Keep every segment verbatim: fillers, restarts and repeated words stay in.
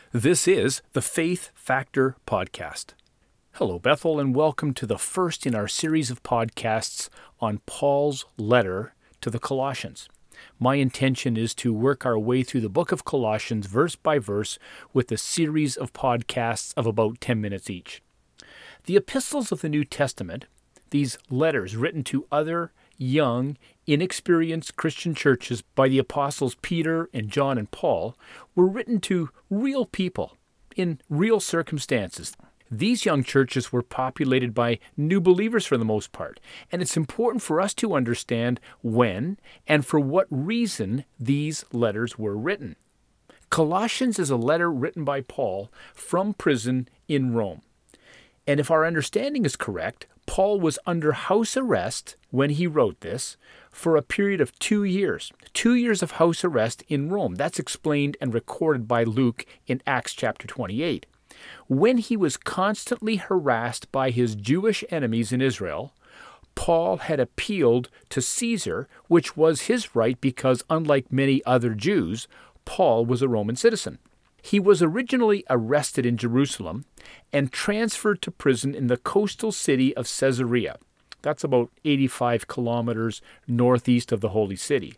This is the Faith Factor Podcast. Hello, Bethel, and welcome to the first in our series of podcasts on Paul's letter to the Colossians. My intention is to work our way through the book of Colossians verse by verse with a series of podcasts of about ten minutes each. The epistles of the New Testament, these letters written to other young, inexperienced Christian churches by the apostles Peter and John and Paul, were written to real people in real circumstances. These young churches were populated by new believers for the most part, and it's important for us to understand when and for what reason these letters were written. Colossians is a letter written by Paul from prison in Rome. And if our understanding is correct, Paul was under house arrest when he wrote this for a period of two years. Two years of house arrest in Rome. That's explained and recorded by Luke in Acts chapter twenty-eight. When he was constantly harassed by his Jewish enemies in Israel, Paul had appealed to Caesar, which was his right because, unlike many other Jews, Paul was a Roman citizen. He was originally arrested in Jerusalem and transferred to prison in the coastal city of Caesarea. That's about eighty-five kilometers northeast of the Holy City.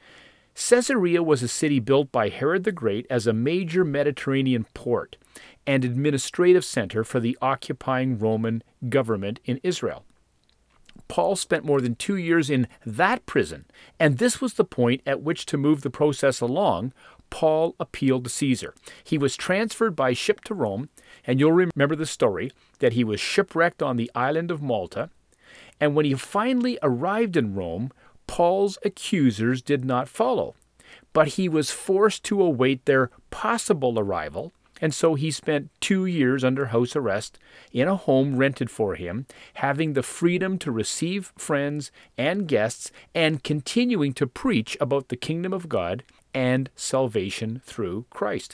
Caesarea was a city built by Herod the Great as a major Mediterranean port and administrative center for the occupying Roman government in Israel. Paul spent more than two years in that prison, and this was the point at which, to move the process along, Paul appealed to Caesar. He was transferred by ship to Rome, and you'll remember the story that he was shipwrecked on the island of Malta, and when he finally arrived in Rome, Paul's accusers did not follow, but he was forced to await their possible arrival, and so he spent two years under house arrest in a home rented for him, having the freedom to receive friends and guests and continuing to preach about the kingdom of God and salvation through Christ.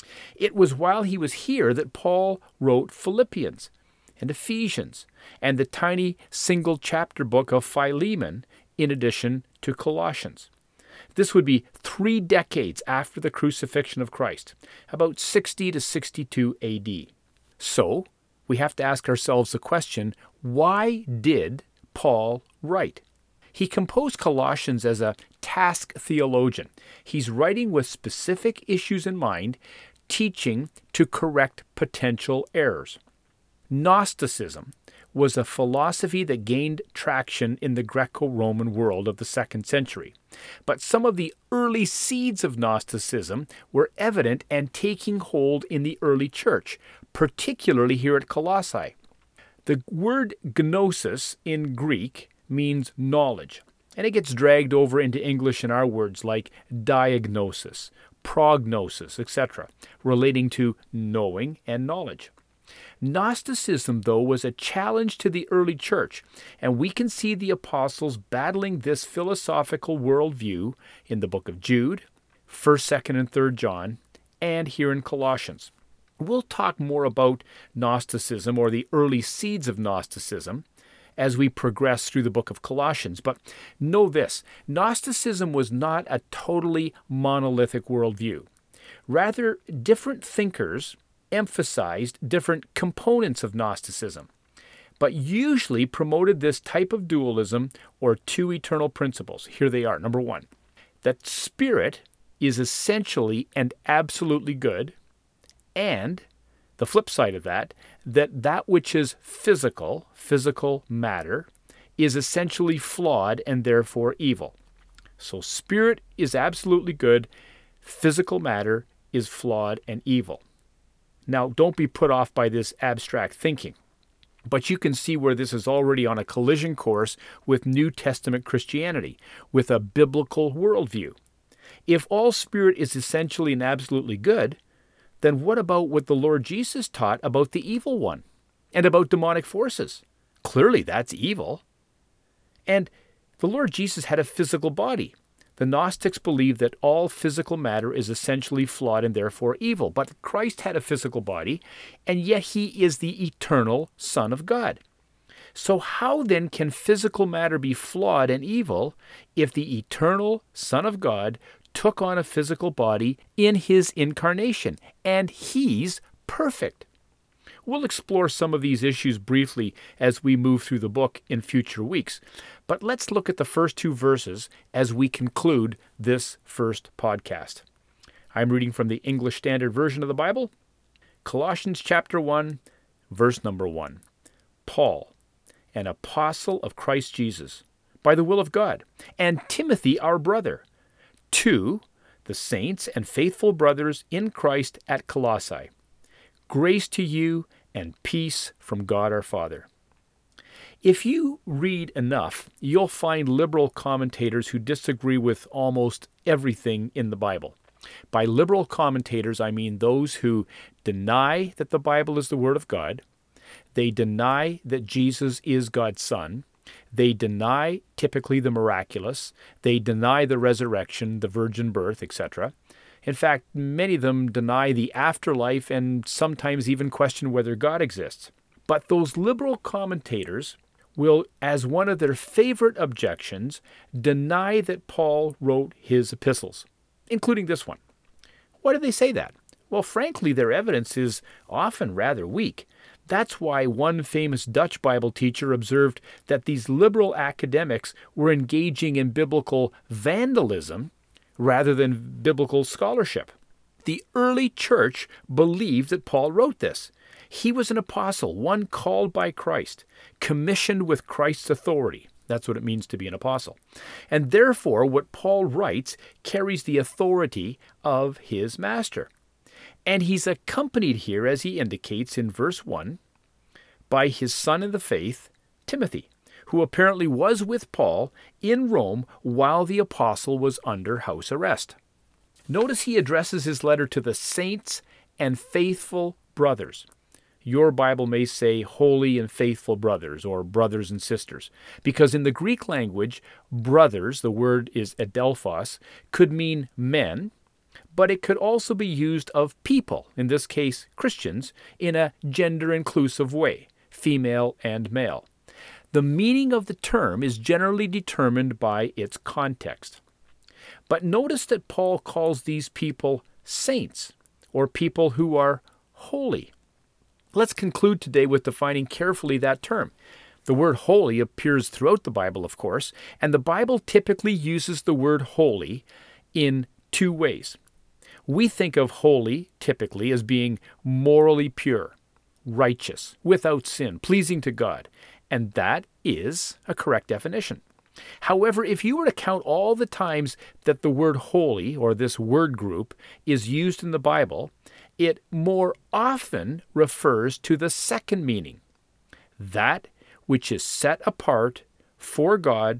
It was while he was here that Paul wrote Philippians and Ephesians and the tiny single chapter book of Philemon in addition to Colossians. This would be three decades after the crucifixion of Christ, about sixty to sixty-two A D. So, we have to ask ourselves the question, why did Paul write? He composed Colossians as a task theologian. He's writing with specific issues in mind, teaching to correct potential errors. Gnosticism was a philosophy that gained traction in the Greco-Roman world of the second century. But some of the early seeds of Gnosticism were evident and taking hold in the early church, particularly here at Colossae. The word gnosis in Greek means knowledge, and it gets dragged over into English in our words like diagnosis, prognosis, et cetera, relating to knowing and knowledge. Gnosticism, though, was a challenge to the early church, and we can see the apostles battling this philosophical worldview in the book of Jude, first, second, and third John, and here in Colossians. We'll talk more about Gnosticism or the early seeds of Gnosticism as we progress through the book of Colossians, but know this, Gnosticism was not a totally monolithic worldview. Rather, different thinkers emphasized different components of Gnosticism, but usually promoted this type of dualism or two eternal principles. Here they are. Number one, that spirit is essentially and absolutely good, and the flip side of that, that that which is physical, physical matter, is essentially flawed and therefore evil. So spirit is absolutely good, physical matter is flawed and evil. Now, don't be put off by this abstract thinking, but you can see where this is already on a collision course with New Testament Christianity, with a biblical worldview. If all spirit is essentially and absolutely good, then what about what the Lord Jesus taught about the evil one and about demonic forces? Clearly, that's evil. And the Lord Jesus had a physical body. The Gnostics believed that all physical matter is essentially flawed and therefore evil. But Christ had a physical body, and yet he is the eternal Son of God. So how then can physical matter be flawed and evil if the eternal Son of God took on a physical body in his incarnation, and he's perfect. We'll explore some of these issues briefly as we move through the book in future weeks, but let's look at the first two verses as we conclude this first podcast. I'm reading from the English Standard Version of the Bible, Colossians chapter one, verse number one. Paul, an apostle of Christ Jesus, by the will of God, and Timothy, our brother, to the saints and faithful brothers in Christ at Colossae. Grace to you and peace from God our Father. If you read enough, you'll find liberal commentators who disagree with almost everything in the Bible. By liberal commentators, I mean those who deny that the Bible is the Word of God. They deny that Jesus is God's Son. They deny typically the miraculous. They deny the resurrection, the virgin birth, et cetera. In fact, many of them deny the afterlife and sometimes even question whether God exists. But those liberal commentators will, as one of their favorite objections, deny that Paul wrote his epistles, including this one. Why do they say that? Well, frankly, their evidence is often rather weak. That's why one famous Dutch Bible teacher observed that these liberal academics were engaging in biblical vandalism rather than biblical scholarship. The early church believed that Paul wrote this. He was an apostle, one called by Christ, commissioned with Christ's authority. That's what it means to be an apostle. And therefore, what Paul writes carries the authority of his master. And he's accompanied here, as he indicates in verse one, by his son in the faith, Timothy, who apparently was with Paul in Rome while the apostle was under house arrest. Notice he addresses his letter to the saints and faithful brothers. Your Bible may say holy and faithful brothers, or brothers and sisters, because in the Greek language, brothers, the word is adelphos, could mean men, but it could also be used of people, in this case Christians, in a gender-inclusive way, female and male. The meaning of the term is generally determined by its context. But notice that Paul calls these people saints, or people who are holy. Let's conclude today with defining carefully that term. The word holy appears throughout the Bible, of course, and the Bible typically uses the word holy in two ways. We think of holy, typically, as being morally pure, righteous, without sin, pleasing to God. And that is a correct definition. However, if you were to count all the times that the word holy, or this word group, is used in the Bible, it more often refers to the second meaning, that which is set apart for God,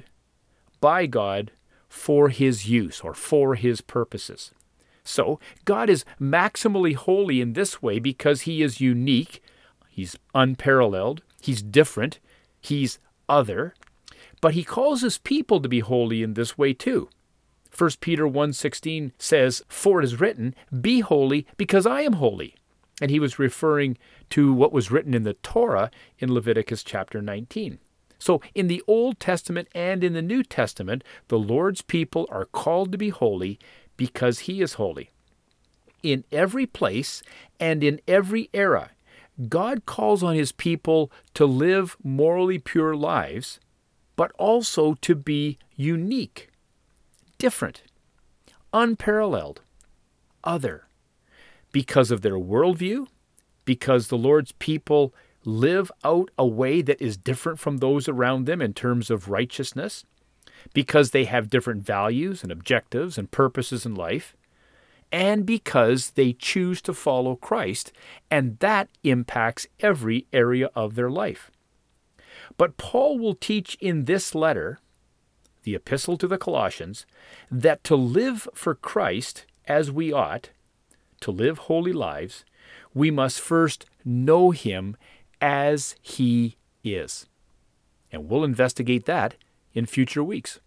by God, for his use, or for his purposes. So, God is maximally holy in this way because he is unique, he's unparalleled, he's different, he's other, but he calls his people to be holy in this way too. First Peter one sixteen says, "For it is written, be holy because I am holy." And he was referring to what was written in the Torah in Leviticus chapter nineteen. So in the Old Testament and in the New Testament, the Lord's people are called to be holy because he is holy. In every place and in every era, God calls on his people to live morally pure lives, but also to be unique, different, unparalleled, other, because of their worldview, because the Lord's people live out a way that is different from those around them in terms of righteousness, because they have different values and objectives and purposes in life, and because they choose to follow Christ, and that impacts every area of their life. But Paul will teach in this letter, the epistle to the Colossians, that to live for Christ as we ought, to live holy lives, we must first know him as he is. And we'll investigate that in future weeks.